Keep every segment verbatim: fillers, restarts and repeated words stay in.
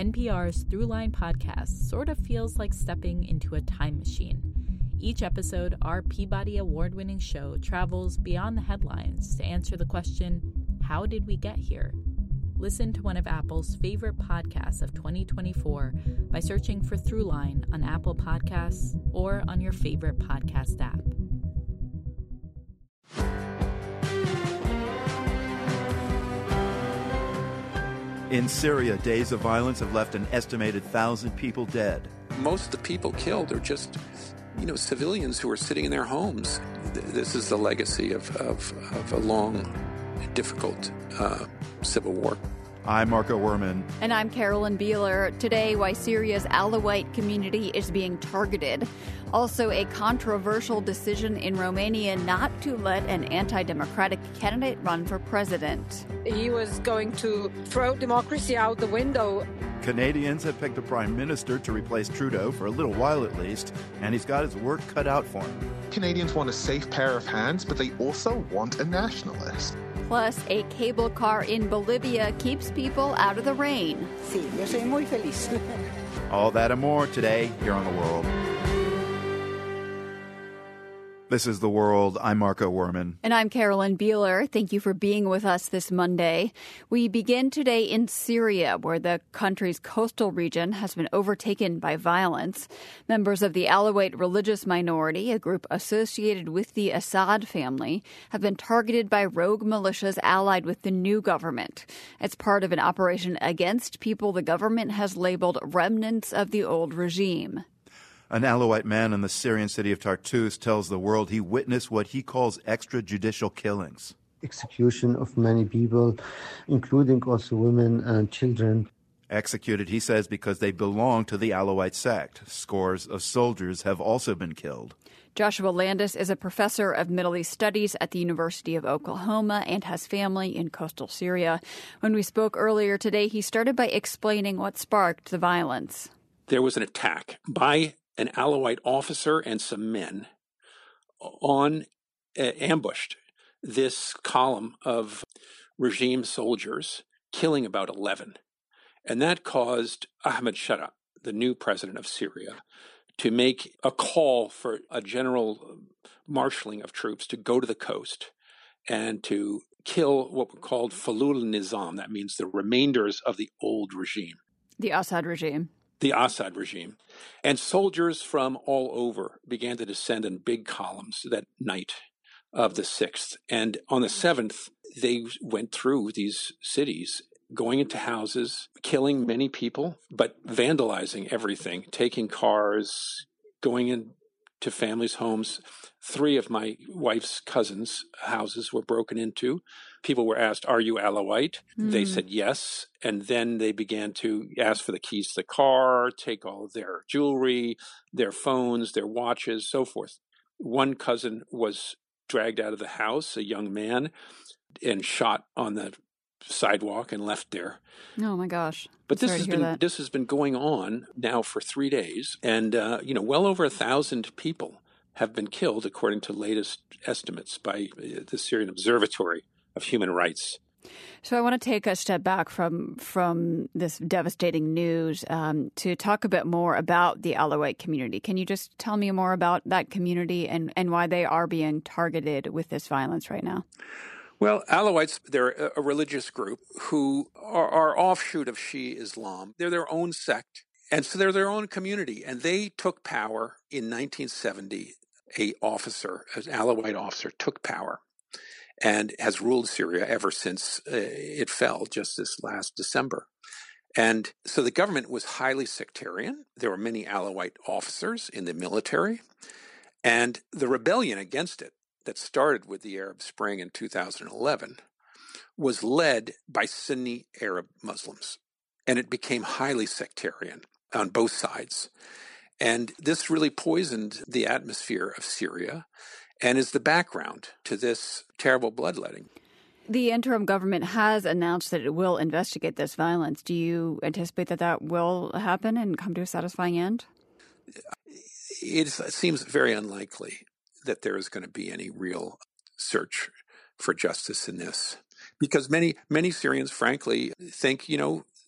N P R's Throughline podcast sort of feels like stepping into a time machine. Each episode, our Peabody Award-winning show travels beyond the headlines to answer the question, how did we get here? Listen to one of Apple's favorite podcasts of twenty twenty-four by searching for Throughline on Apple Podcasts or on your favorite podcast app. In Syria, days of violence have left an estimated thousand people dead. Most of the people killed are just, you know, civilians who are sitting in their homes. This is the legacy of, of, of a long, difficult uh, civil war. I'm Marco Werman. And I'm Carolyn Beeler. Today, why Syria's Alawite community is being targeted. Also, a controversial decision in Romania not to let an anti-democratic candidate run for president. He was going to throw democracy out the window. Canadians have picked a prime minister to replace Trudeau for a little while at least, and he's got his work cut out for him. Canadians want a safe pair of hands, but they also want a nationalist. Plus, a cable car in Bolivia keeps people out of the rain. Sí, yo soy muy feliz. All that and more today here on The World. This is The World. I'm Marco Werman. And I'm Carolyn Beeler. Thank you for being with us this Monday. We begin today in Syria, where the country's coastal region has been overtaken by violence. Members of the Alawite religious minority, a group associated with the Assad family, have been targeted by rogue militias allied with the new government. It's part of an operation against people the government has labeled remnants of the old regime. An Alawite man in the Syrian city of Tartus tells The World he witnessed what he calls extrajudicial killings. Execution of many people, including also women and children. Executed, he says, because they belong to the Alawite sect. Scores of soldiers have also been killed. Joshua Landis is a professor of Middle East Studies at the University of Oklahoma and has family in coastal Syria. When we spoke earlier today, he started by explaining what sparked the violence. There was an attack by an Alawite officer and some men on uh, ambushed this column of regime soldiers, killing about eleven. And that caused Ahmed Shara, the new president of Syria, to make a call for a general marshalling of troops to go to the coast and to kill what were called Falul Nizam. That means the remainders of the old regime. The Assad regime. The Assad regime. And soldiers from all over began to descend in big columns that night of the sixth. And on the seventh, they went through these cities, going into houses, killing many people, but vandalizing everything, taking cars, going into families' homes. Three of my wife's cousins' houses were broken into. People were asked, are you Alawite? Mm. They said yes. And then they began to ask for the keys to the car, take all of their jewelry, their phones, their watches, so forth. One cousin was dragged out of the house, a young man, and shot on the sidewalk and left there. Oh my gosh. But this has been that. this has been going on now for three days. And, uh, you know, well over a thousand people have been killed, according to latest estimates by the Syrian Observatory of Human Rights. So I want to take a step back from from this devastating news um, to talk a bit more about the Alawite community. Can you just tell me more about that community and, and why they are being targeted with this violence right now? Well, Alawites, they're a religious group who are, are offshoot of Shia Islam. They're their own sect, and so they're their own community. And they took power in nineteen seventy. A officer, an Alawite officer, took power and has ruled Syria ever since uh, it fell just this last December. And so the government was highly sectarian. There were many Alawite officers in the military. And the rebellion against it that started with the Arab Spring in two thousand eleven was led by Sunni Arab Muslims. And it became highly sectarian on both sides. And this really poisoned the atmosphere of Syria and is the background to this terrible bloodletting. The interim government has announced that it will investigate this violence. Do you anticipate that that will happen and come to a satisfying end? It seems very unlikely that there is going to be any real search for justice in this, because many, many Syrians, frankly, think, you know,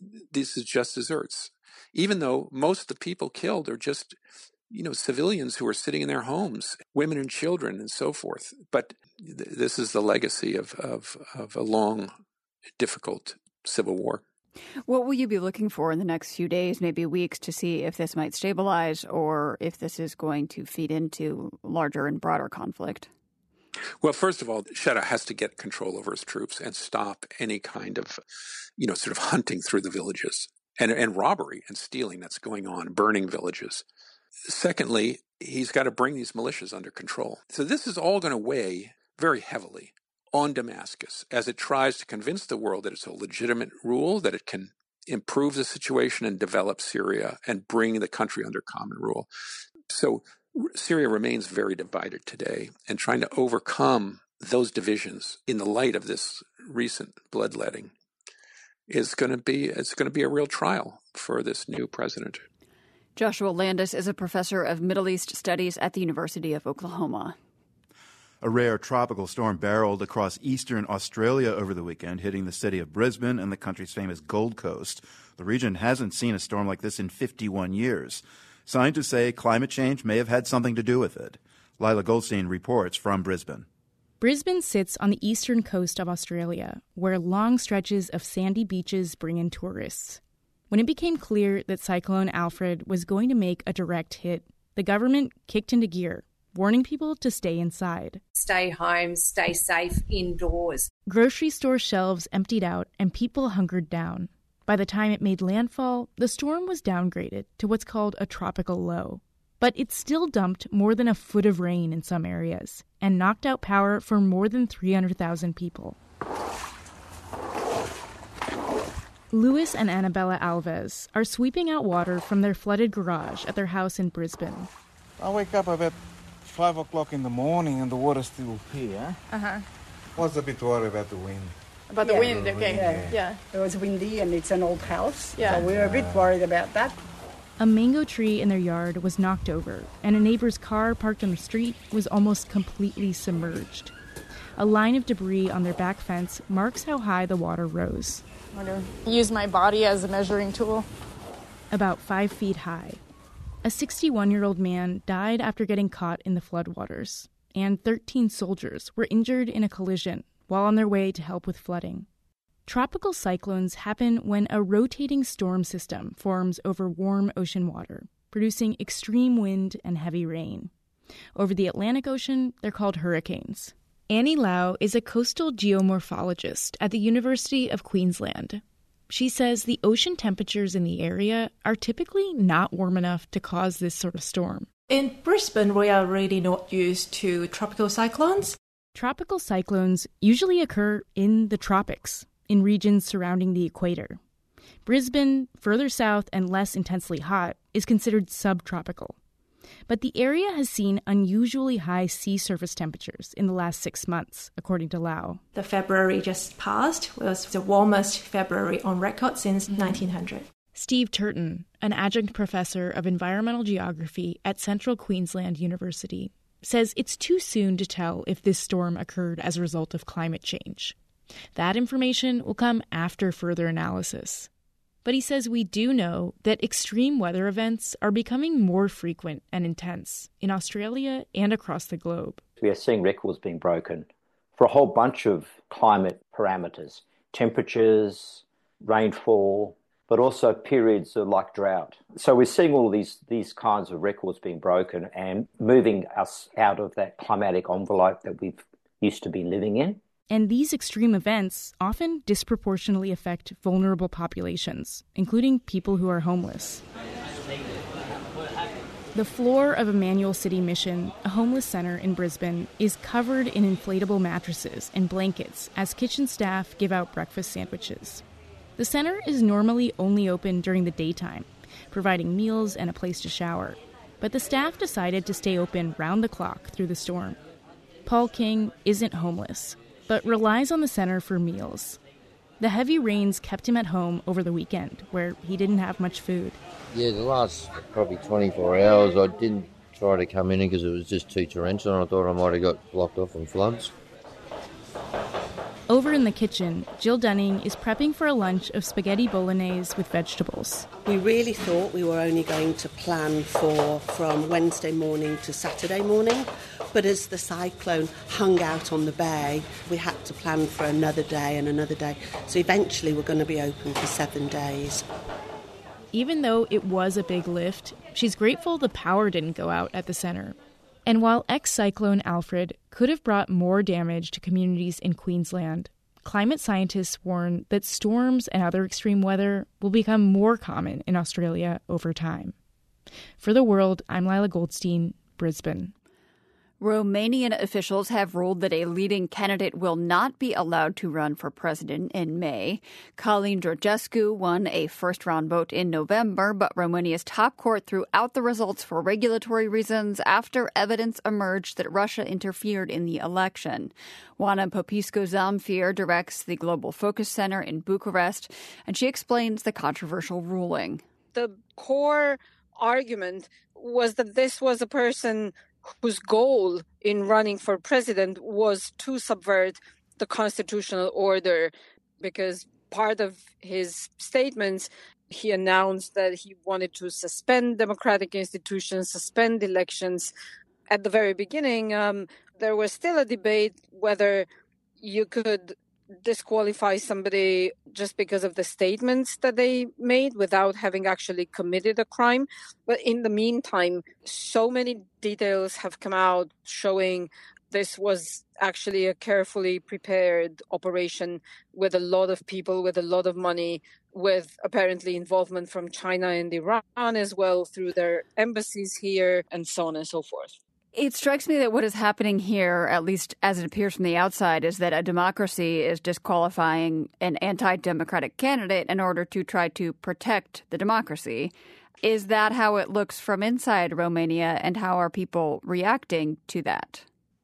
this is just desserts, even though most of the people killed are just, you know, civilians who are sitting in their homes, women and children and so forth. But th- this is the legacy of, of, of a long, difficult civil war. What will you be looking for in the next few days, maybe weeks, to see if this might stabilize or if this is going to feed into larger and broader conflict? Well, first of all, Shadow has to get control over his troops and stop any kind of, you know, sort of hunting through the villages and, and robbery and stealing that's going on, burning villages. Secondly, he's got to bring these militias under control. So this is all going to weigh very heavily on Damascus as it tries to convince the world that it's a legitimate rule, that it can improve the situation and develop Syria and bring the country under common rule. So Syria remains very divided today, and trying to overcome those divisions in the light of this recent bloodletting is going to be it's going to be a real trial for this new president. Joshua Landis is a professor of Middle East Studies at the University of Oklahoma. A rare tropical storm barreled across eastern Australia over the weekend, hitting the city of Brisbane and the country's famous Gold Coast. The region hasn't seen a storm like this in fifty-one years. Scientists say climate change may have had something to do with it. Lila Goldstein reports from Brisbane. Brisbane sits on the eastern coast of Australia, where long stretches of sandy beaches bring in tourists. When it became clear that Cyclone Alfred was going to make a direct hit, the government kicked into gear, warning people to stay inside. Stay home, stay safe indoors. Grocery store shelves emptied out and people hunkered down. By the time it made landfall, the storm was downgraded to what's called a tropical low. But it still dumped more than a foot of rain in some areas and knocked out power for more than three hundred thousand people. Louis and Annabella Alves are sweeping out water from their flooded garage at their house in Brisbane. I wake up about five o'clock in the morning and the water's still here. Uh-huh. I was a bit worried about the wind. About the yeah. wind, okay. Yeah. yeah. It was windy and it's an old house, yeah. so we were a bit worried about that. A mango tree in their yard was knocked over, and a neighbor's car parked on the street was almost completely submerged. A line of debris on their back fence marks how high the water rose. I'm going to use my body as a measuring tool. About five feet high. A sixty-one-year-old man died after getting caught in the floodwaters, and thirteen soldiers were injured in a collision while on their way to help with flooding. Tropical cyclones happen when a rotating storm system forms over warm ocean water, producing extreme wind and heavy rain. Over the Atlantic Ocean, they're called hurricanes. Annie Lau is a coastal geomorphologist at the University of Queensland. She says the ocean temperatures in the area are typically not warm enough to cause this sort of storm. In Brisbane, we are really not used to tropical cyclones. Tropical cyclones usually occur in the tropics, in regions surrounding the equator. Brisbane, further south and less intensely hot, is considered subtropical. But the area has seen unusually high sea surface temperatures in the last six months, according to Lau. The February just passed was the warmest February on record since nineteen hundred. Steve Turton, an adjunct professor of environmental geography at Central Queensland University, says it's too soon to tell if this storm occurred as a result of climate change. That information will come after further analysis. But he says we do know that extreme weather events are becoming more frequent and intense in Australia and across the globe. We are seeing records being broken for a whole bunch of climate parameters, temperatures, rainfall, but also periods of like drought. So we're seeing all of these, these kinds of records being broken and moving us out of that climatic envelope that we've used to be living in. And these extreme events often disproportionately affect vulnerable populations, including people who are homeless. The floor of Emmanuel City Mission, a homeless center in Brisbane, is covered in inflatable mattresses and blankets as kitchen staff give out breakfast sandwiches. The center is normally only open during the daytime, providing meals and a place to shower. But the staff decided to stay open round the clock through the storm. Paul King isn't homeless, but relies on the center for meals. The heavy rains kept him at home over the weekend, where he didn't have much food. Yeah, the last probably twenty-four hours, I didn't try to come in because it was just too torrential, and I thought I might have got blocked off from floods. Over in the kitchen, Jill Dunning is prepping for a lunch of spaghetti bolognese with vegetables. We really thought we were only going to plan for from Wednesday morning to Saturday morning, but as the cyclone hung out on the bay, we had to plan for another day and another day. So eventually we're going to be open for seven days. Even though it was a big lift, she's grateful the power didn't go out at the center. And while ex-cyclone Alfred could have brought more damage to communities in Queensland, climate scientists warn that storms and other extreme weather will become more common in Australia over time. For The World, I'm Lila Goldstein, Brisbane. Romanian officials have ruled that a leading candidate will not be allowed to run for president in May. Călin Georgescu won a first-round vote in November, but Romania's top court threw out the results for regulatory reasons after evidence emerged that Russia interfered in the election. Oana Popescu-Zamfir directs the Global Focus Center in Bucharest, and she explains the controversial ruling. The core argument was that this was a person whose goal in running for president was to subvert the constitutional order, because part of his statements, he announced that he wanted to suspend democratic institutions, suspend elections. At the very beginning, um, there was still a debate whether you could disqualify somebody just because of the statements that they made without having actually committed a crime. But in the meantime, so many details have come out showing this was actually a carefully prepared operation with a lot of people, with a lot of money, with apparently involvement from China and Iran as well through their embassies here, and so on and so forth. It strikes me that what is happening here, at least as it appears from the outside, is that a democracy is disqualifying an anti-democratic candidate in order to try to protect the democracy. Is that how it looks from inside Romania, and how are people reacting to that?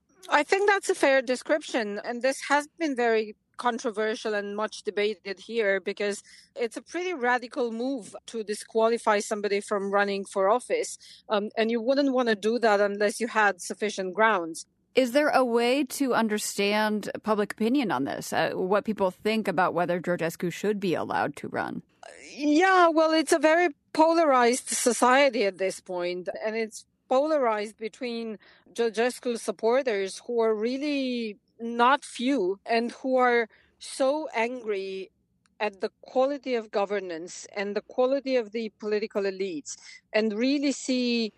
I think that's a fair description, and this has been very controversial and much debated here because it's a pretty radical move to disqualify somebody from running for office. Um, and you wouldn't want to do that unless you had sufficient grounds. Is there a way to understand public opinion on this? Uh, what people think about whether Georgescu should be allowed to run? Yeah, well, it's a very polarized society at this point, and it's polarized between Georgescu supporters who are really not few and who are so angry at the quality of governance and the quality of the political elites and really see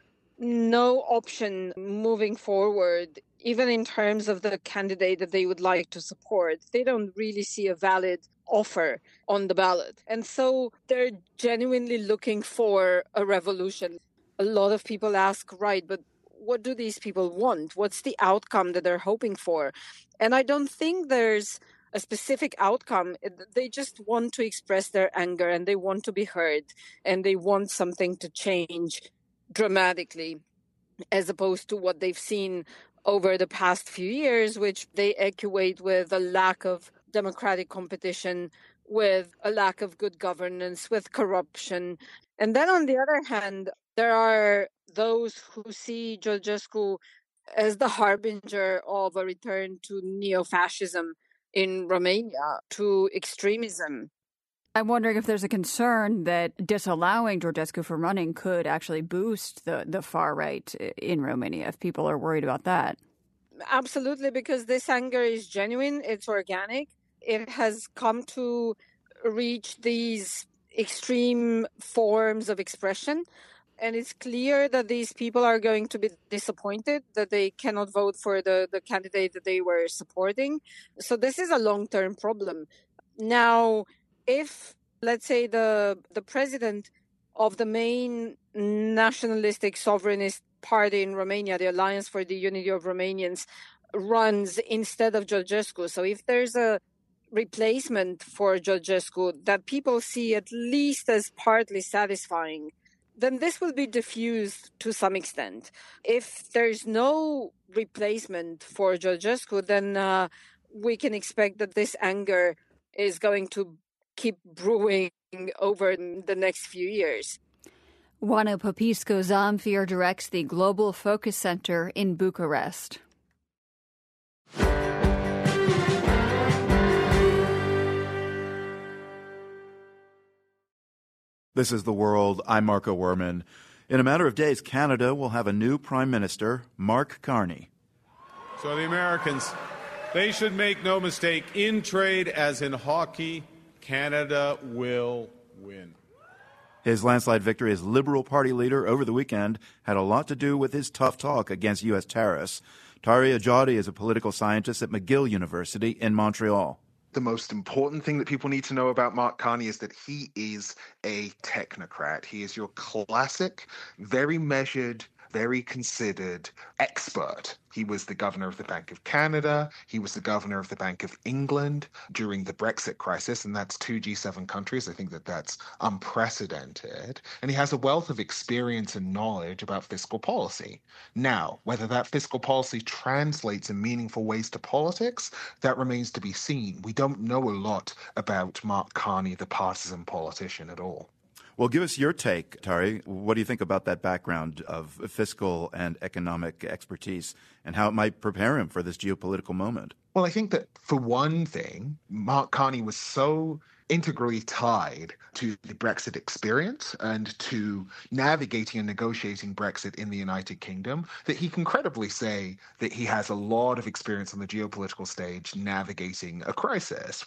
no option moving forward, even in terms of the candidate that they would like to support. They don't really see a valid offer on the ballot. And so they're genuinely looking for a revolution. A lot of people ask, right, but what do these people want? What's the outcome that they're hoping for? And I don't think there's a specific outcome. They just want to express their anger and they want to be heard and they want something to change dramatically, as opposed to what they've seen over the past few years, which they equate with a lack of democratic competition, with a lack of good governance, with corruption. And then on the other hand, there are those who see Georgescu as the harbinger of a return to neo-fascism in Romania, to extremism. I'm wondering if there's a concern that disallowing Georgescu from running could actually boost the, the far right in Romania, if people are worried about that. Absolutely, because this anger is genuine, it's organic. It has come to reach these extreme forms of expression. And it's clear that these people are going to be disappointed that they cannot vote for the, the candidate that they were supporting. So this is a long-term problem. Now, if, let's say, the the president of the main nationalistic sovereignist party in Romania, the Alliance for the Unity of Romanians, runs instead of Georgescu, so if there's a replacement for Georgescu that people see at least as partly satisfying, then this will be diffused to some extent. If there's no replacement for Georgescu, then uh, we can expect that this anger is going to keep brewing over the next few years. Oana Popescu-Zamfir directs the Global Focus Center in Bucharest. This is The World. I'm Marco Werman. In a matter of days, Canada will have a new Prime Minister, Mark Carney. So the Americans, they should make no mistake, in trade as in hockey, Canada will win. His landslide victory as Liberal Party leader over the weekend had a lot to do with his tough talk against U S tariffs. Tari Ajadi is a political scientist at McGill University in Montreal. The most important thing that people need to know about Mark Carney is that he is a technocrat. He is your classic, very measured, very considered expert. He was the governor of the Bank of Canada. He was the governor of the Bank of England during the Brexit crisis, and that's two G seven countries. I think that that's unprecedented. And he has a wealth of experience and knowledge about fiscal policy. Now, whether that fiscal policy translates in meaningful ways to politics, that remains to be seen. We don't know a lot about Mark Carney, the partisan politician, at all. Well, give us your take, Tari. What do you think about that background of fiscal and economic expertise and how it might prepare him for this geopolitical moment? Well, I think that, for one thing, Mark Carney was so integrally tied to the Brexit experience and to navigating and negotiating Brexit in the United Kingdom that he can credibly say that he has a lot of experience on the geopolitical stage navigating a crisis.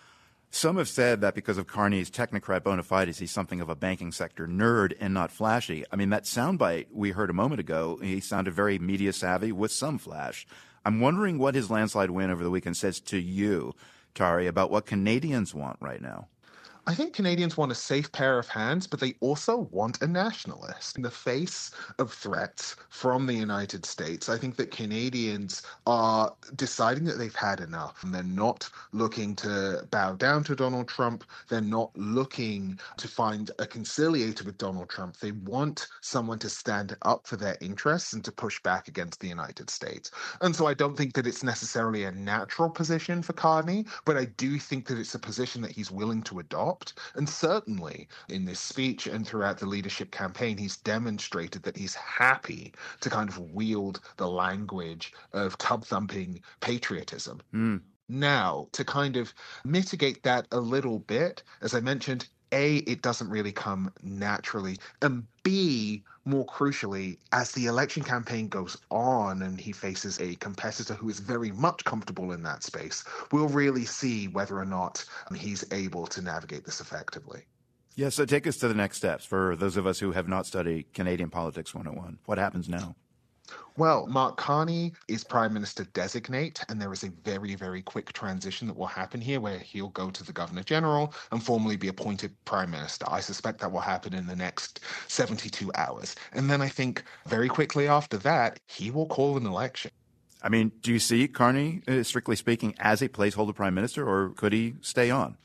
Some have said that because of Carney's technocrat bona fides, he's something of a banking sector nerd and not flashy. I mean, that soundbite we heard a moment ago, he sounded very media savvy with some flash. I'm wondering what his landslide win over the weekend says to you, Tari, about what Canadians want right now. I think Canadians want a safe pair of hands, but they also want a nationalist. In the face of threats from the United States, I think that Canadians are deciding that they've had enough. And they're not looking to bow down to Donald Trump. They're not looking to find a conciliator with Donald Trump. They want someone to stand up for their interests and to push back against the United States. And so I don't think that it's necessarily a natural position for Carney, but I do think that it's a position that he's willing to adopt. And certainly in this speech and throughout the leadership campaign, he's demonstrated that he's happy to kind of wield the language of tub-thumping patriotism. Mm. Now, to kind of mitigate that a little bit, as I mentioned, A, it doesn't really come naturally, and B, more crucially, as the election campaign goes on and he faces a competitor who is very much comfortable in that space, we'll really see whether or not he's able to navigate this effectively. Yeah, so take us to the next steps for those of us who have not studied Canadian Politics one oh one. What happens now? Well, Mark Carney is Prime Minister designate, and there is a very, very quick transition that will happen here where he'll go to the Governor General and formally be appointed Prime Minister. I suspect that will happen in the next seventy-two hours. And then I think very quickly after that, he will call an election. I mean, do you see Carney, uh, strictly speaking, as a placeholder Prime Minister, or could he stay on?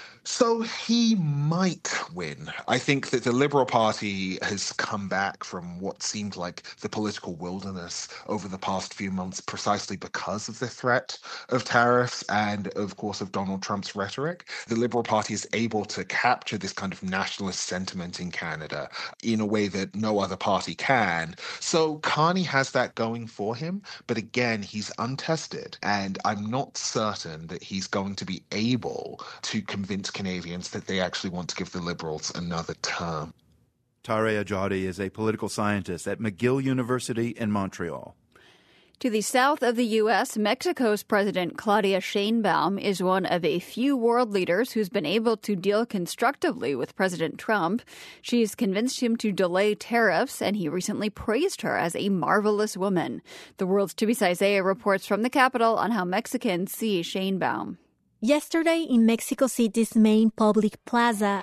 So he might win. I think that the Liberal Party has come back from what seemed like the political wilderness over the past few months precisely because of the threat of tariffs and, of course, of Donald Trump's rhetoric. The Liberal Party is able to capture this kind of nationalist sentiment in Canada in a way that no other party can. So Carney has that going for him, but again, he's untested, and I'm not certain that he's going to be able to convince Canadians that they actually want to give the Liberals another term. Tari Ajadi is a political scientist at McGill University in Montreal. To the south of the U S, Mexico's President Claudia Sheinbaum is one of a few world leaders who's been able to deal constructively with President Trump. She's convinced him to delay tariffs, and he recently praised her as a marvelous woman. The World's Tubi Isaiah reports from the capital on how Mexicans see Sheinbaum. Yesterday in Mexico City's main public plaza,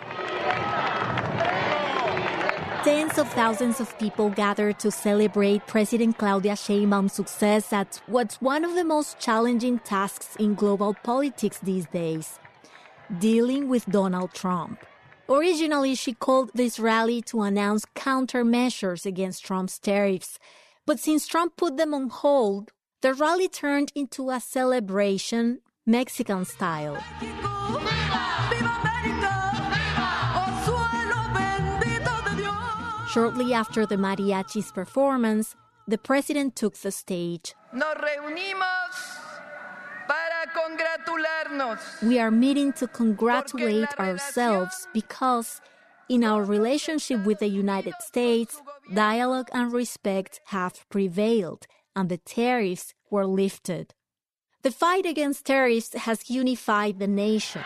tens of thousands of people gathered to celebrate President Claudia Sheinbaum's success at what's one of the most challenging tasks in global politics these days, dealing with Donald Trump. Originally, she called this rally to announce countermeasures against Trump's tariffs, but since Trump put them on hold, the rally turned into a celebration Mexican style. Shortly after the mariachi's performance, the president took the stage. Nos reunimos para congratularnos. We are meeting to congratulate ourselves because in our relationship with the United States, dialogue and respect have prevailed, and the tariffs were lifted. The fight against tariffs has unified the nation.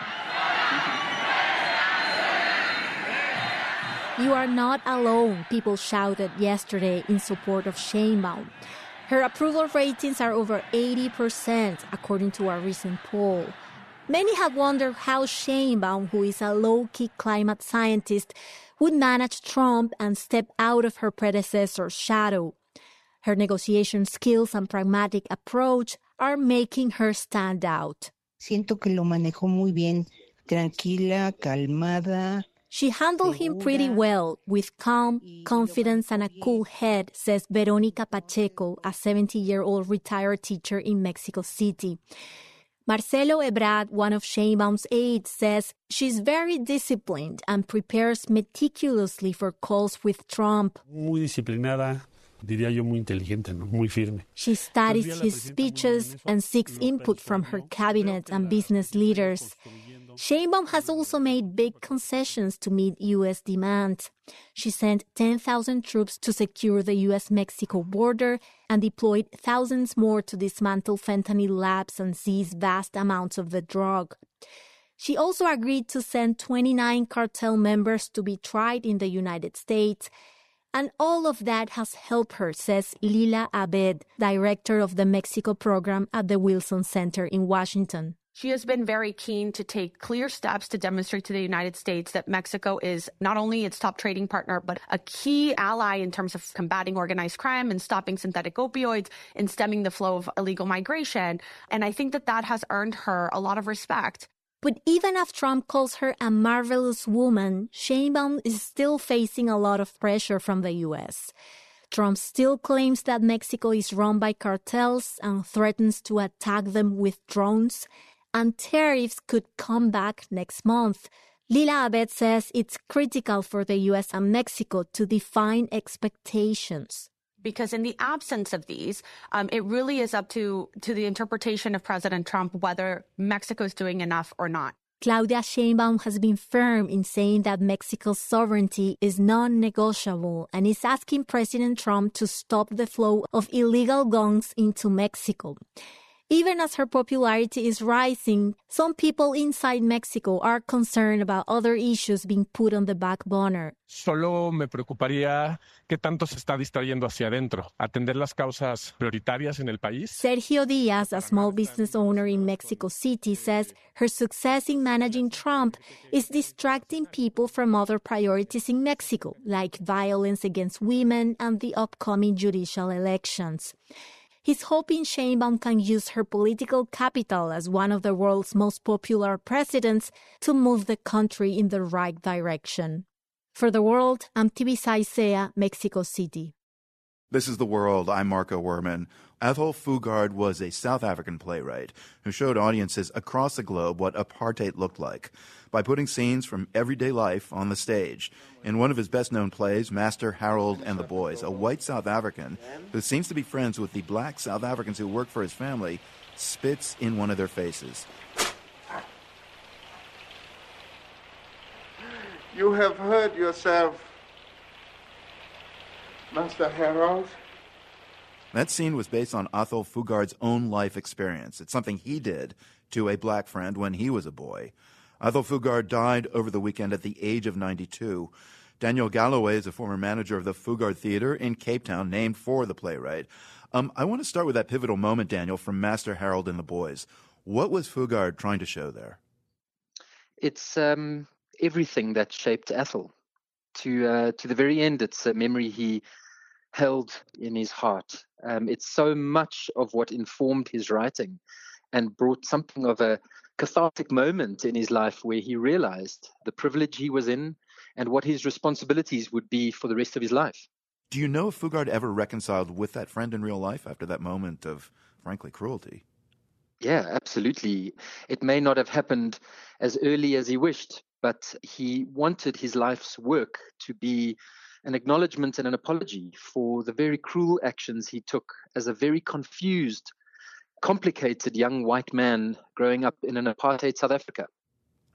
You are not alone, people shouted yesterday in support of Sheinbaum. Her approval ratings are over eighty percent, according to a recent poll. Many have wondered how Sheinbaum, who is a low-key climate scientist, would manage Trump and step out of her predecessor's shadow. Her negotiation skills and pragmatic approach are making her stand out. Siento que lo manejó muy bien, tranquila, calmada. She handled him pretty well, with calm, confidence, and a cool head, says Veronica Pacheco, a seventy-year-old retired teacher in Mexico City. Marcelo Ebrard, one of Sheinbaum's aides, says she's very disciplined and prepares meticulously for calls with Trump. Muy disciplinada, diría yo muy inteligente, ¿no? Muy firme. She studies his speeches and seeks input from her cabinet and business leaders. Sheinbaum has also made big concessions to meet U S demands. She sent ten thousand troops to secure the U S Mexico border and deployed thousands more to dismantle fentanyl labs and seize vast amounts of the drug. She also agreed to send twenty-nine cartel members to be tried in the United States. And all of that has helped her, says Lila Abed, director of the Mexico program at the Wilson Center in Washington. She has been very keen to take clear steps to demonstrate to the United States that Mexico is not only its top trading partner, but a key ally in terms of combating organized crime and stopping synthetic opioids and stemming the flow of illegal migration. And I think that that has earned her a lot of respect. But even as Trump calls her a marvelous woman, Sheinbaum is still facing a lot of pressure from the U S. Trump still claims that Mexico is run by cartels and threatens to attack them with drones. And tariffs could come back next month. Lila Abed says it's critical for the U S and Mexico to define expectations. Because in the absence of these, um, it really is up to, to the interpretation of President Trump whether Mexico is doing enough or not. Claudia Sheinbaum has been firm in saying that Mexico's sovereignty is non-negotiable and is asking President Trump to stop the flow of illegal guns into Mexico. Even as her popularity is rising, some people inside Mexico are concerned about other issues being put on the back burner. Solo me preocuparía qué tanto se está distrayendo hacia adentro, atender las causas prioritarias en el país. Sergio Diaz, a small business owner in Mexico City, says her success in managing Trump is distracting people from other priorities in Mexico, like violence against women and the upcoming judicial elections. He's hoping Sheinbaum can use her political capital as one of the world's most popular presidents to move the country in the right direction. For The World, I'm Tibisay Sea, Mexico City. This is The World. I'm Marco Werman. Athol Fugard was a South African playwright who showed audiences across the globe what apartheid looked like by putting scenes from everyday life on the stage. In one of his best-known plays, Master Harold and the Boys, a white South African who seems to be friends with the black South Africans who work for his family spits in one of their faces. You have heard yourself, Master Harold. That scene was based on Athol Fugard's own life experience. It's something he did to a black friend when he was a boy. Athol Fugard died over the weekend at the age of ninety-two. Daniel Galloway is a former manager of the Fugard Theatre in Cape Town, named for the playwright. Um, I want to start with that pivotal moment, Daniel, from Master Harold and the Boys. What was Fugard trying to show there? It's um, everything that shaped Athol. To uh, to the very end, it's a memory he held in his heart. Um, it's so much of what informed his writing and brought something of a cathartic moment in his life where he realized the privilege he was in and what his responsibilities would be for the rest of his life. Do you know if Fugard ever reconciled with that friend in real life after that moment of, frankly, cruelty? Yeah, absolutely. It may not have happened as early as he wished, but he wanted his life's work to be an acknowledgement and an apology for the very cruel actions he took as a very confused, complicated young white man growing up in an apartheid South Africa.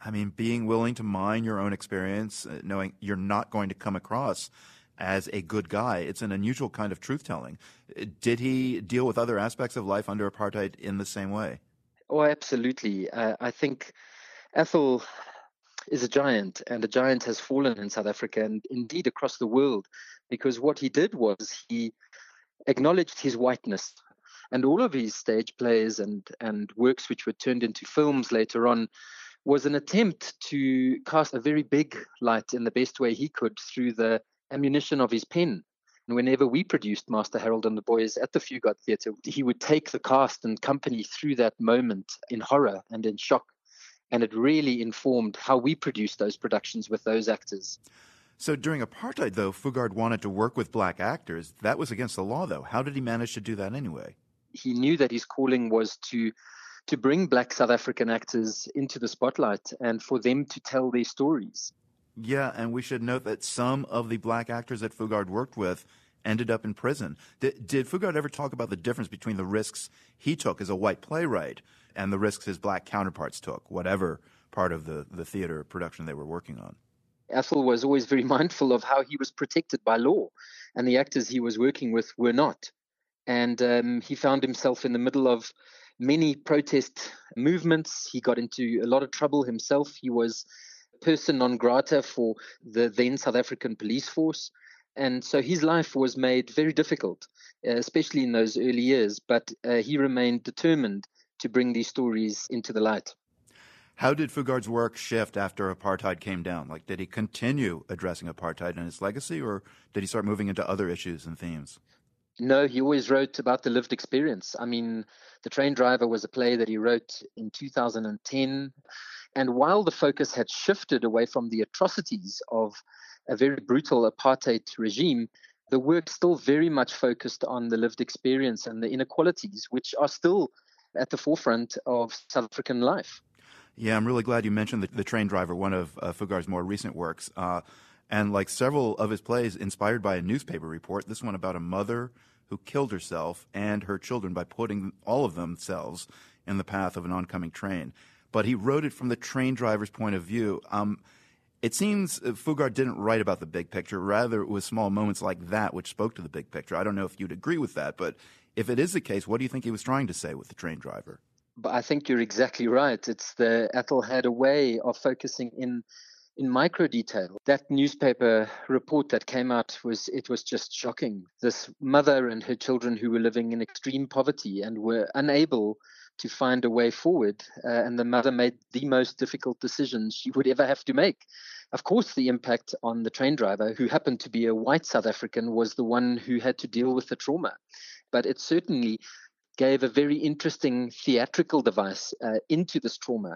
I mean, being willing to mine your own experience, uh, knowing you're not going to come across as a good guy. It's an unusual kind of truth-telling. Did he deal with other aspects of life under apartheid in the same way? Oh, absolutely. Uh, I think Athol is a giant, and a giant has fallen in South Africa and indeed across the world, because what he did was he acknowledged his whiteness. And all of his stage plays and, and works which were turned into films later on was an attempt to cast a very big light in the best way he could through the ammunition of his pen. And whenever we produced Master Harold and the Boys at the Fugard Theatre, he would take the cast and company through that moment in horror and in shock. And it really informed how we produced those productions with those actors. So during apartheid, though, Fugard wanted to work with black actors. That was against the law, though. How did he manage to do that anyway? He knew that his calling was to to bring black South African actors into the spotlight and for them to tell their stories. Yeah, and we should note that some of the black actors that Fugard worked with ended up in prison. Did, did Fugard ever talk about the difference between the risks he took as a white playwright and the risks his black counterparts took, whatever part of the, the theater production they were working on? Athol was always very mindful of how he was protected by law, and the actors he was working with were not. And um, he found himself in the middle of many protest movements. He got into a lot of trouble himself. He was person non grata for the then South African police force. And so his life was made very difficult, uh, especially in those early years. But uh, he remained determined to bring these stories into the light. How did Fugard's work shift after apartheid came down? Like, did he continue addressing apartheid and its legacy, or did he start moving into other issues and themes? No, he always wrote about the lived experience. I mean, The Train Driver was a play that he wrote in two thousand ten. And while the focus had shifted away from the atrocities of a very brutal apartheid regime, the work still very much focused on the lived experience and the inequalities, which are still at the forefront of South African life. Yeah, I'm really glad you mentioned The, the Train Driver, one of uh, Fugard's more recent works. Uh, and like several of his plays inspired by a newspaper report, this one about a mother who killed herself and her children by putting all of themselves in the path of an oncoming train. But he wrote it from the train driver's point of view. Um, it seems Fugard didn't write about the big picture. Rather, it was small moments like that which spoke to the big picture. I don't know if you'd agree with that, but if it is the case, what do you think he was trying to say with The Train Driver? But I think you're exactly right. It's the Athol had a way of focusing in in micro detail. That newspaper report that came out was it was just shocking. This mother and her children who were living in extreme poverty and were unable to find a way forward, uh, and the mother made the most difficult decisions she would ever have to make. Of course, the impact on the train driver, who happened to be a white South African, was the one who had to deal with the trauma. But it certainly gave a very interesting theatrical device uh, into this trauma.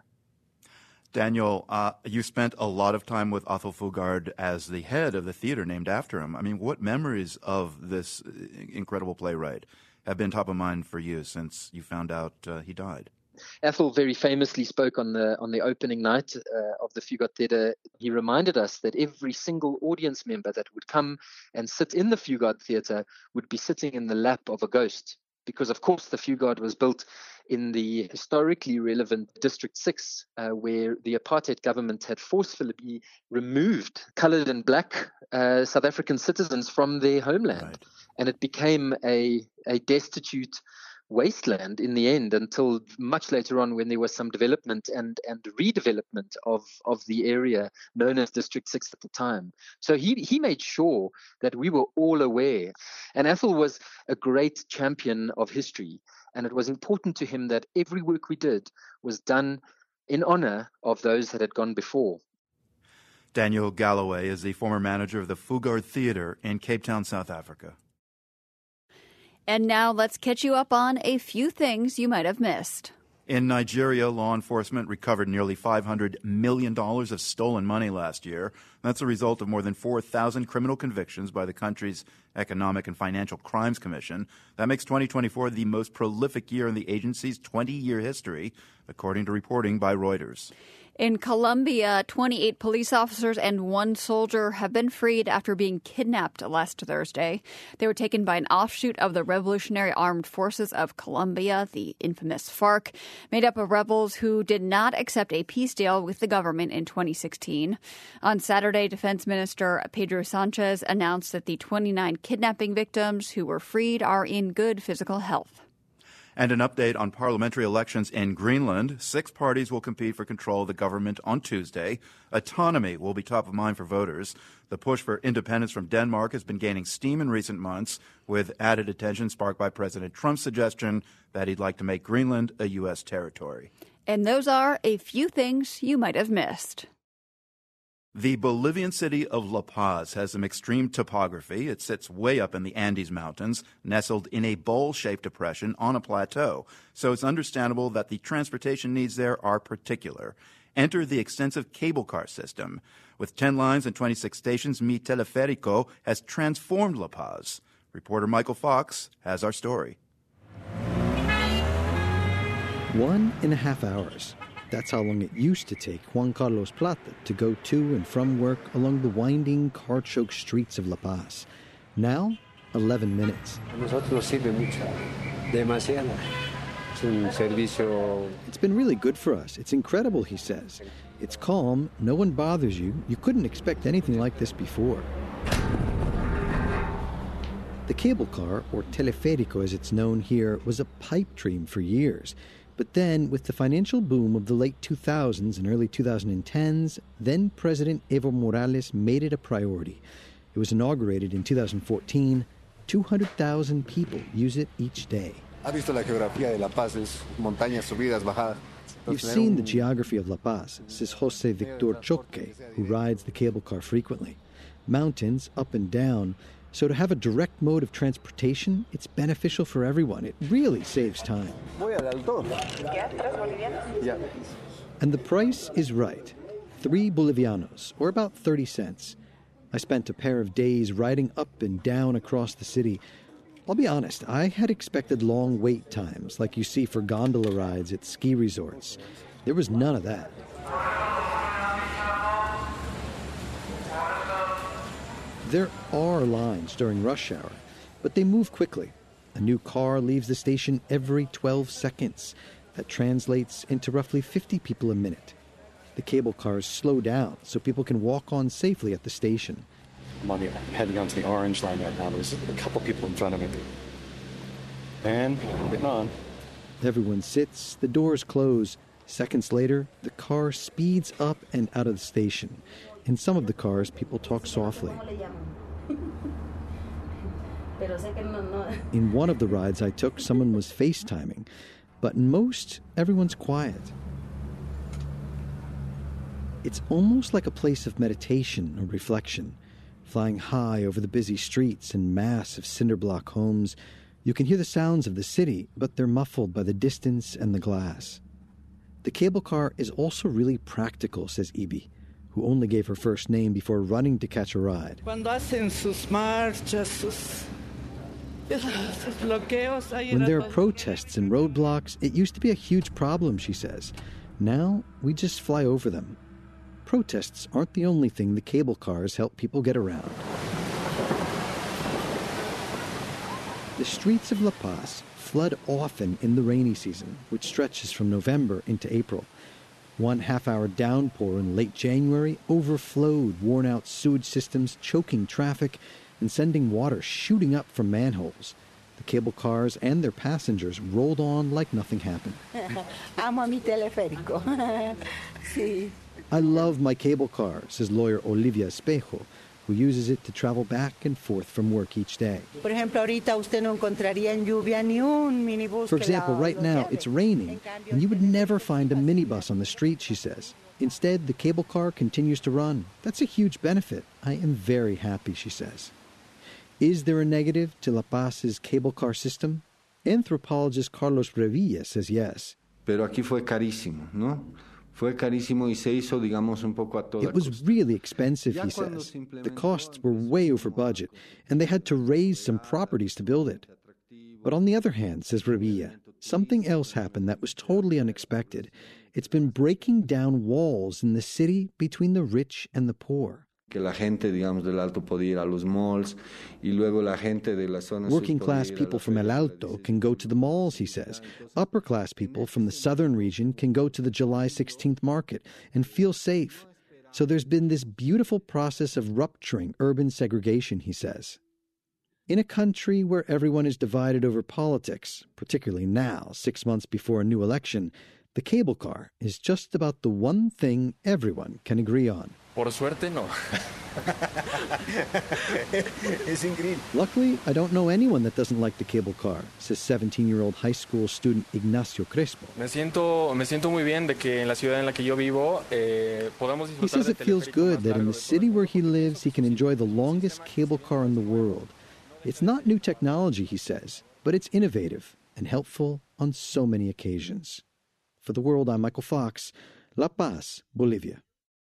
Daniel, uh, you spent a lot of time with Athol Fugard as the head of the theater named after him. I mean, what memories of this incredible playwright have been top of mind for you since you found out uh, he died? Athol very famously spoke on the on the opening night uh, of the Fugard Theatre. He reminded us that every single audience member that would come and sit in the Fugard Theatre would be sitting in the lap of a ghost. Because, of course, the Fugard was built in the historically relevant District six, uh, where the apartheid government had forcefully removed coloured and black uh, South African citizens from their homeland. Right. And it became a, a destitute wasteland in the end, until much later on when there was some development and, and redevelopment of, of the area known as District six at the time. So he, he made sure that we were all aware. And Athol was a great champion of history, and it was important to him that every work we did was done in honor of those that had gone before. Daniel Galloway is the former manager of the Fugard Theatre in Cape Town, South Africa. And now let's catch you up on a few things you might have missed. In Nigeria, law enforcement recovered nearly five hundred million dollars of stolen money last year. That's a result of more than four thousand criminal convictions by the country's Economic and Financial Crimes Commission. That makes twenty twenty-four the most prolific year in the agency's twenty-year history, according to reporting by Reuters. In Colombia, twenty-eight police officers and one soldier have been freed after being kidnapped last Thursday. They were taken by an offshoot of the Revolutionary Armed Forces of Colombia, the infamous FARC, made up of rebels who did not accept a peace deal with the government in twenty sixteen. On Saturday, Defense Minister Pedro Sanchez announced that the twenty-nine kidnapping victims who were freed are in good physical health. And an update on parliamentary elections in Greenland. Six parties will compete for control of the government on Tuesday. Autonomy will be top of mind for voters. The push for independence from Denmark has been gaining steam in recent months, with added attention sparked by President Trump's suggestion that he'd like to make Greenland a U S territory. And those are a few things you might have missed. The Bolivian city of La Paz has some extreme topography. It sits way up in the Andes Mountains, nestled in a bowl-shaped depression on a plateau. So it's understandable that the transportation needs there are particular. Enter the extensive cable car system. With ten lines and twenty-six stations, Mi Teleférico has transformed La Paz. Reporter Michael Fox has our story. One and a half hours. That's how long it used to take Juan Carlos Plata to go to and from work along the winding, car-choked streets of La Paz. Now, eleven minutes. It's been really good for us. It's incredible, he says. It's calm, no one bothers you. You couldn't expect anything like this before. The cable car, or teleférico as it's known here, was a pipe dream for years. But then, with the financial boom of the late two thousands and early twenty tens, then President Evo Morales made it a priority. It was inaugurated in two thousand fourteen. two hundred thousand people use it each day. You've seen the geography of La Paz, says Jose Victor Choque, who rides the cable car frequently. Mountains, up and down. So to have a direct mode of transportation, it's beneficial for everyone. It really saves time. And the price is right. Three bolivianos, or about thirty cents. I spent a pair of days riding up and down across the city. I'll be honest, I had expected long wait times, like you see for gondola rides at ski resorts. There was none of that. There are lines during rush hour, but they move quickly. A new car leaves the station every twelve seconds. That translates into roughly fifty people a minute. The cable cars slow down so people can walk on safely at the station. I'm on the, heading onto the orange line right now. There's a couple people in front of me. And we're getting on. Everyone sits, the doors close. Seconds later, the car speeds up and out of the station. In some of the cars, people talk softly. In one of the rides I took, someone was FaceTiming, but in most, everyone's quiet. It's almost like a place of meditation or reflection. Flying high over the busy streets and massive cinder block homes, you can hear the sounds of the city, but they're muffled by the distance and the glass. The cable car is also really practical, says Ibi, who only gave her first name before running to catch a ride. When there are protests and roadblocks, it used to be a huge problem, she says. Now, we just fly over them. Protests aren't the only thing the cable cars help people get around. The streets of La Paz flood often in the rainy season, which stretches from November into April. One half-hour downpour in late January overflowed worn-out sewage systems, choking traffic, and sending water shooting up from manholes. The cable cars and their passengers rolled on like nothing happened. Amo mi teleférico. Sí. I love my cable car, says lawyer Olivia Espejo, who uses it to travel back and forth from work each day. For example, right now, it's raining, and you would never find a minibus on the street, she says. Instead, the cable car continues to run. That's a huge benefit. I am very happy, she says. Is there a negative to La Paz's cable car system? Anthropologist Carlos Revilla says yes. Pero aquí fue carísimo, ¿no? It was really expensive, he says. The costs were way over budget, and they had to raise some properties to build it. But on the other hand, says Revilla, something else happened that was totally unexpected. It's been breaking down walls in the city between the rich and the poor. Que la gente, digamos, del Alto podía ir a los malls, y luego la gente de la zona sur Working class podía ir a people la from El Alto can go to the malls, he says. Upper class people from the southern region can go to the July sixteenth market and feel safe. So there's been this beautiful process of rupturing urban segregation, he says. In a country where everyone is divided over politics, particularly now, six months before a new election, the cable car is just about the one thing everyone can agree on. Por suerte, no. Es increíble. Luckily, I don't know anyone that doesn't like the cable car, says seventeen-year-old high school student Ignacio Crespo. Me siento, me siento muy bien de que en la ciudad en la que yo vivo eh, podamos disfrutar. He says it feels good that in the city where he lives, he can enjoy the longest cable car in the world. It's not new technology, he says, but it's innovative and helpful on so many occasions. For The World, I'm Michael Fox, La Paz, Bolivia.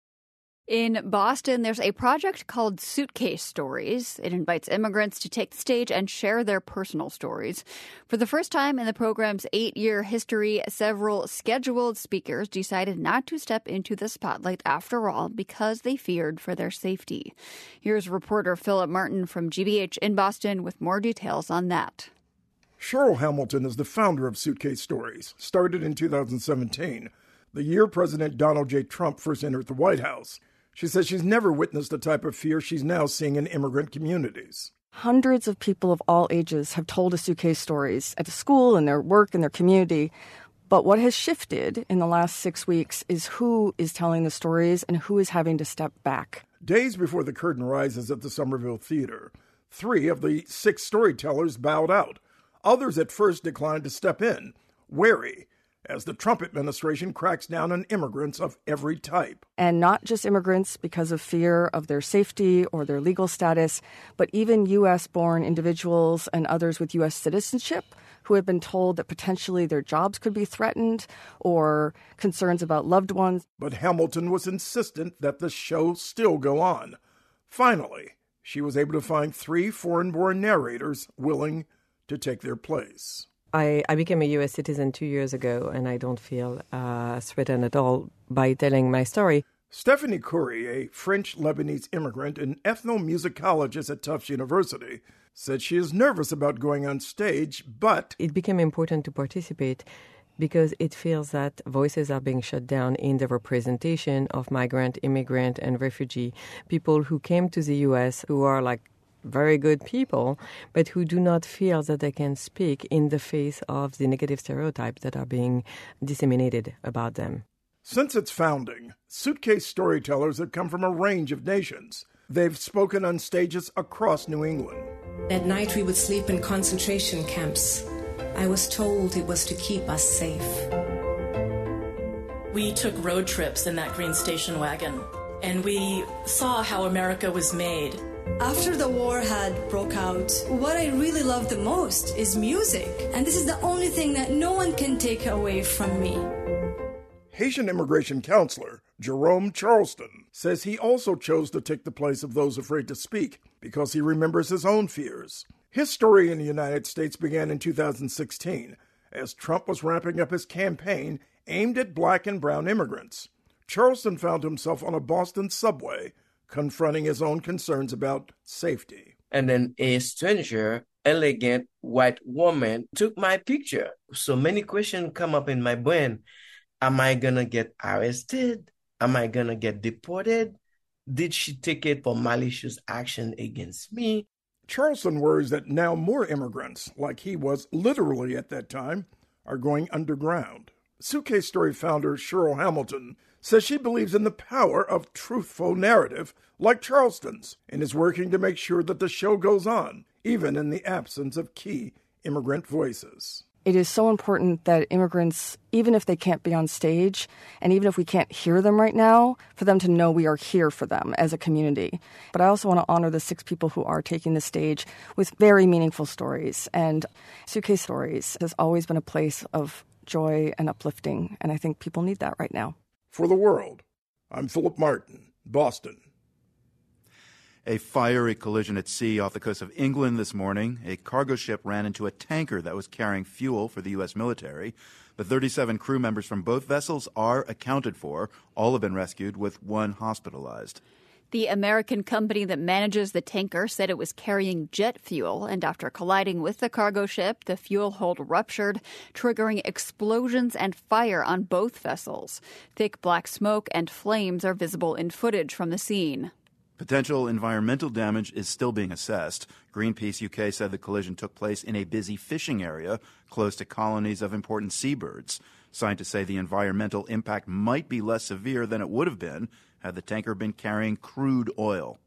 In Boston, there's a project called Suitcase Stories. It invites immigrants to take the stage and share their personal stories. For the first time in the program's eight-year history, several scheduled speakers decided not to step into the spotlight after all because they feared for their safety. Here's reporter Philip Martin from G B H in Boston with more details on that. Cheryl Hamilton is the founder of Suitcase Stories, started in two thousand seventeen, the year President Donald J. Trump first entered the White House. She says she's never witnessed the type of fear she's now seeing in immigrant communities. Hundreds of people of all ages have told us Suitcase Stories at school, in their work, in their community. But what has shifted in the last six weeks is who is telling the stories and who is having to step back. Days before the curtain rises at the Somerville Theater, three of the six storytellers bowed out. Others at first declined to step in, wary, as the Trump administration cracks down on immigrants of every type. And not just immigrants because of fear of their safety or their legal status, but even U S-born individuals and others with U S citizenship who have been told that potentially their jobs could be threatened or concerns about loved ones. But Hamilton was insistent that the show still go on. Finally, she was able to find three foreign-born narrators willing to take their place. I, I became a U S citizen two years ago, and I don't feel uh, threatened at all by telling my story. Stephanie Khoury, a French-Lebanese immigrant and ethnomusicologist at Tufts University, said she is nervous about going on stage, but it became important to participate because it feels that voices are being shut down in the representation of migrant, immigrant, and refugee people who came to the U S who are like very good people, but who do not feel that they can speak in the face of the negative stereotypes that are being disseminated about them. Since its founding, Suitcase Storytellers have come from a range of nations. They've spoken on stages across New England. At night we would sleep in concentration camps. I was told it was to keep us safe. We took road trips in that green station wagon, and we saw how America was made. After the war had broke out, what I really love the most is music. And this is the only thing that no one can take away from me. Haitian immigration counselor Jerome Charleston says he also chose to take the place of those afraid to speak because he remembers his own fears. His story in the United States began in two thousand sixteen as Trump was ramping up his campaign aimed at black and brown immigrants. Charleston found himself on a Boston subway confronting his own concerns about safety. And then a stranger, elegant white woman took my picture. So many questions come up in my brain. Am I going to get arrested? Am I going to get deported? Did she take it for malicious action against me? Charleston worries that now more immigrants, like he was literally at that time, are going underground. Suitcase Story founder Cheryl Hamilton says she believes in the power of truthful narrative like Charleston's and is working to make sure that the show goes on, even in the absence of key immigrant voices. It is so important that immigrants, even if they can't be on stage, and even if we can't hear them right now, for them to know we are here for them as a community. But I also want to honor the six people who are taking the stage with very meaningful stories. And Suitcase Stories has always been a place of joy and uplifting, and I think people need that right now. For The World, I'm Philip Martin, Boston. A fiery collision at sea off the coast of England this morning. A cargo ship ran into a tanker that was carrying fuel for the U S military. The thirty-seven crew members from both vessels are accounted for. All have been rescued, with one hospitalized. The American company that manages the tanker said it was carrying jet fuel, and after colliding with the cargo ship, the fuel hold ruptured, triggering explosions and fire on both vessels. Thick black smoke and flames are visible in footage from the scene. Potential environmental damage is still being assessed. Greenpeace U K said the collision took place in a busy fishing area close to colonies of important seabirds. Scientists say the environmental impact might be less severe than it would have been had the tanker been carrying crude oil.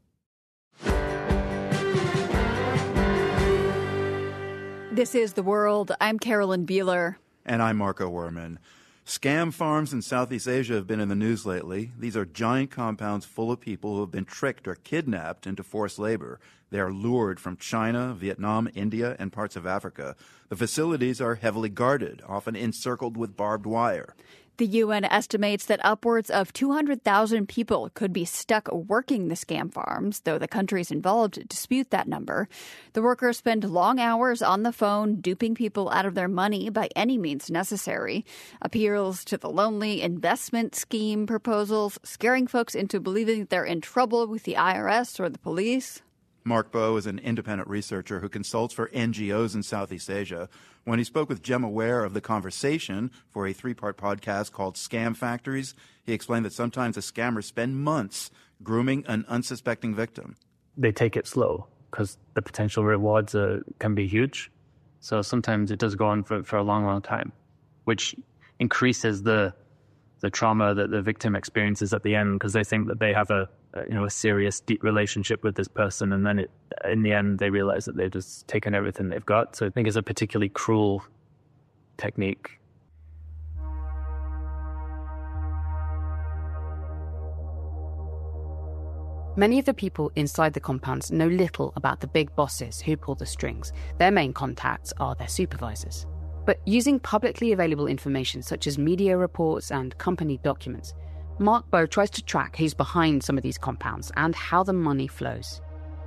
This is The World. I'm Carolyn Beeler. And I'm Marco Werman. Scam farms in Southeast Asia have been in the news lately. These are giant compounds full of people who have been tricked or kidnapped into forced labor. They are lured from China, Vietnam, India, and parts of Africa. The facilities are heavily guarded, often encircled with barbed wire. The U N estimates that upwards of two hundred thousand people could be stuck working the scam farms, though the countries involved dispute that number. The workers spend long hours on the phone, duping people out of their money by any means necessary. Appeals to the lonely, investment scheme proposals, scaring folks into believing they're in trouble with the I R S or the police. Mark Bowe is an independent researcher who consults for N G Os in Southeast Asia. When he spoke with Gemma Ware of The Conversation for a three-part podcast called Scam Factories, he explained that sometimes the scammers spend months grooming an unsuspecting victim. They take it slow because the potential rewards uh, can be huge. So sometimes it does go on for, for a long, long time, which increases the the trauma that the victim experiences at the end because they think that they have a, a you know a serious, deep relationship with this person, and then it, in the end they realize that they've just taken everything they've got. So I think it's a particularly cruel technique. Many of the people inside the compounds know little about the big bosses who pull the strings. Their main contacts are their supervisors. But using publicly available information such as media reports and company documents, Mark Bowe tries to track who's behind some of these compounds and how the money flows.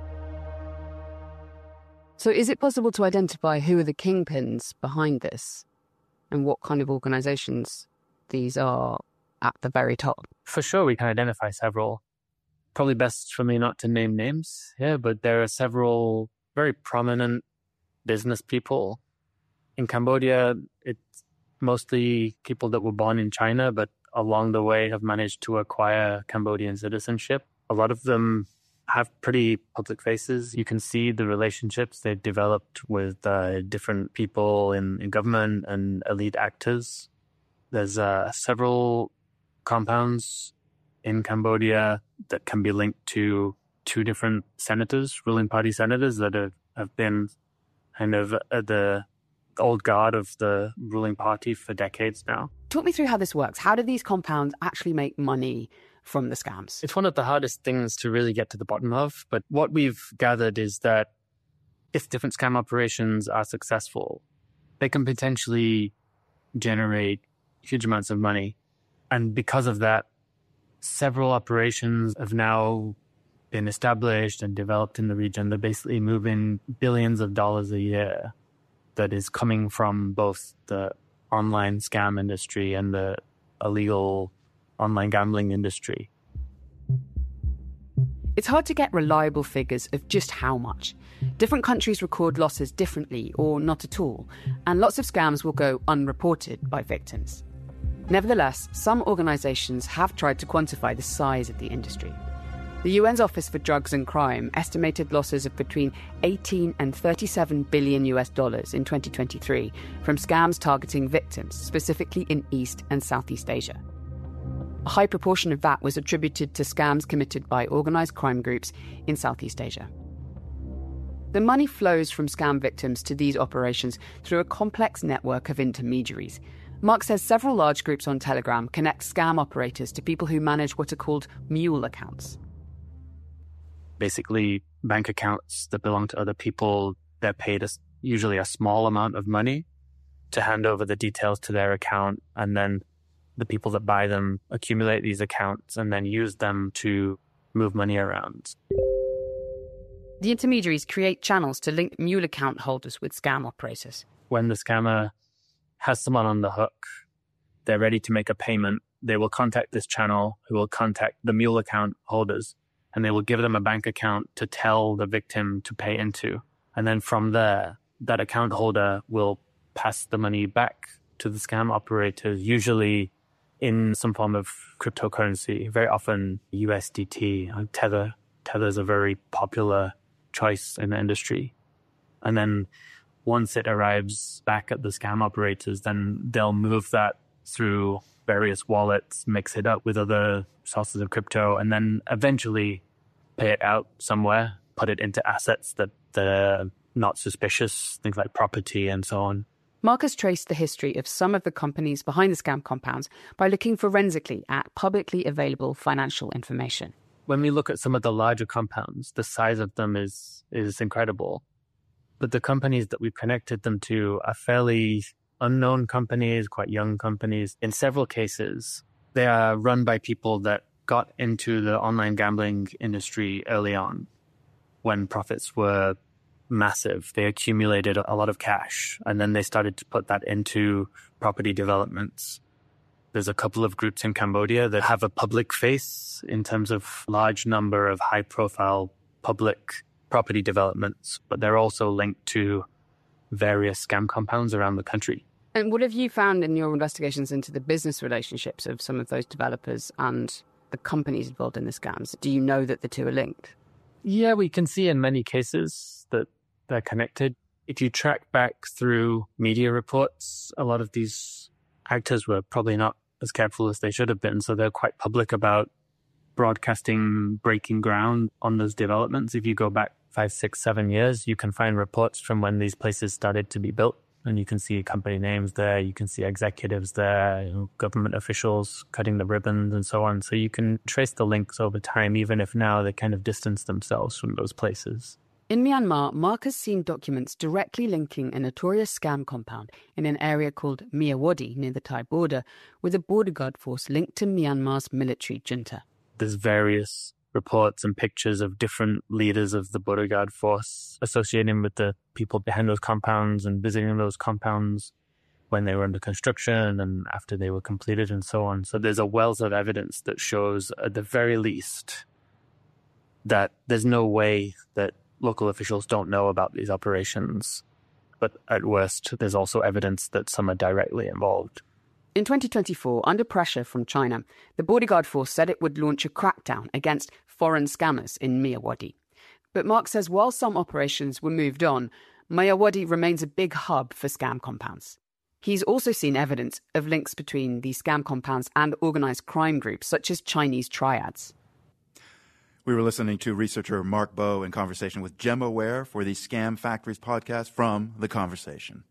So is it possible to identify who are the kingpins behind this and what kind of organizations these are at the very top? For sure, we can identify several. Probably best for me not to name names, yeah, but there are several very prominent business people. In Cambodia, it's mostly people that were born in China, but along the way have managed to acquire Cambodian citizenship. A lot of them have pretty public faces. You can see the relationships they've developed with uh, different people in, in government and elite actors. There's uh, several compounds in Cambodia that can be linked to two different senators, ruling party senators that have, have been kind of at the old guard of the ruling party for decades now. Talk me through how this works. How do these compounds actually make money from the scams? It's one of the hardest things to really get to the bottom of, but what we've gathered is that if different scam operations are successful, they can potentially generate huge amounts of money. And because of that, several operations have now been established and developed in the region that basically move in billions of dollars a year that is coming from both the online scam industry and the illegal online gambling industry. It's hard to get reliable figures of just how much. Different countries record losses differently or not at all, and lots of scams will go unreported by victims. Nevertheless, some organizations have tried to quantify the size of the industry. The U N's Office for Drugs and Crime estimated losses of between eighteen and thirty-seven billion U S dollars in twenty twenty-three from scams targeting victims, specifically in East and Southeast Asia. A high proportion of that was attributed to scams committed by organized crime groups in Southeast Asia. The money flows from scam victims to these operations through a complex network of intermediaries. Mark says several large groups on Telegram connect scam operators to people who manage what are called mule accounts. Basically, bank accounts that belong to other people, they're paid a, usually a small amount of money to hand over the details to their account, and then the people that buy them accumulate these accounts and then use them to move money around. The intermediaries create channels to link mule account holders with scam operators. When the scammer has someone on the hook, they're ready to make a payment, they will contact this channel, who will contact the mule account holders, and they will give them a bank account to tell the victim to pay into. And then from there, that account holder will pass the money back to the scam operators, usually in some form of cryptocurrency, very often U S D T. Tether. Tether is a very popular choice in the industry. And then once it arrives back at the scam operators, then they'll move that through various wallets, mix it up with other sources of crypto, and then eventually pay it out somewhere, put it into assets that they're not suspicious, things like property and so on. Marcus traced the history of some of the companies behind the scam compounds by looking forensically at publicly available financial information. When we look at some of the larger compounds, the size of them is is incredible. But the companies that we've connected them to are fairly unknown companies, quite young companies. In several cases, they are run by people that got into the online gambling industry early on when profits were massive. They accumulated a lot of cash, and then they started to put that into property developments. There's a couple of groups in Cambodia that have a public face in terms of large number of high-profile public property developments, but they're also linked to various scam compounds around the country. And what have you found in your investigations into the business relationships of some of those developers and the companies involved in the scams? Do you know that the two are linked? Yeah, we can see in many cases that they're connected. If you track back through media reports, a lot of these actors were probably not as careful as they should have been, so they're quite public about broadcasting breaking ground on those developments. If you go back five, six, seven years, you can find reports from when these places started to be built, and you can see company names there, you can see executives there, you know, government officials cutting the ribbons and so on. So you can trace the links over time, even if now they kind of distance themselves from those places. In Myanmar, Mark has seen documents directly linking a notorious scam compound in an area called Myawaddy near the Thai border with a border guard force linked to Myanmar's military junta. There's various reports and pictures of different leaders of the border guard force associating with the people behind those compounds and visiting those compounds when they were under construction and after they were completed and so on. So there's a wealth of evidence that shows, at the very least, that there's no way that local officials don't know about these operations. But at worst, there's also evidence that some are directly involved. In twenty twenty-four, under pressure from China, the border guard force said it would launch a crackdown against foreign scammers in Myawaddy. But Mark says while some operations were moved on, Myawaddy remains a big hub for scam compounds. He's also seen evidence of links between these scam compounds and organised crime groups, such as Chinese triads. We were listening to researcher Mark Bowe in conversation with Gemma Ware for the Scam Factories podcast from The Conversation.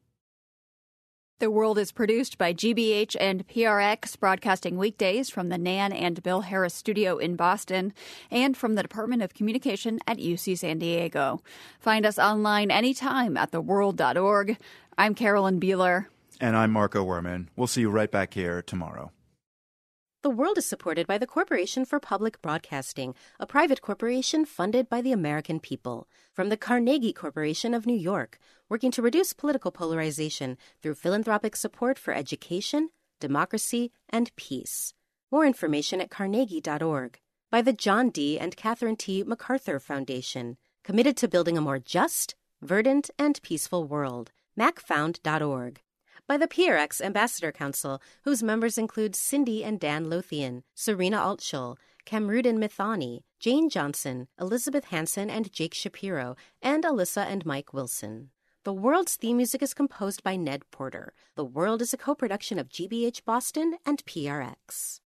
The World is produced by G B H and P R X, broadcasting weekdays from the Nan and Bill Harris studio in Boston and from the Department of Communication at U C San Diego. Find us online anytime at the world dot org. I'm Carolyn Beeler. And I'm Marco Werman. We'll see you right back here tomorrow. The World is supported by the Corporation for Public Broadcasting, a private corporation funded by the American people. From the Carnegie Corporation of New York, working to reduce political polarization through philanthropic support for education, democracy, and peace. More information at carnegie dot org. By the John D. and Catherine T. MacArthur Foundation, committed to building a more just, verdant, and peaceful world. mac found dot org. By the P R X Ambassador Council, whose members include Cindy and Dan Lothian, Serena Altschul, Kamrudin Mithani, Jane Johnson, Elizabeth Hansen and Jake Shapiro, and Alyssa and Mike Wilson. The World's theme music is composed by Ned Porter. The World is a co-production of G B H Boston and P R X.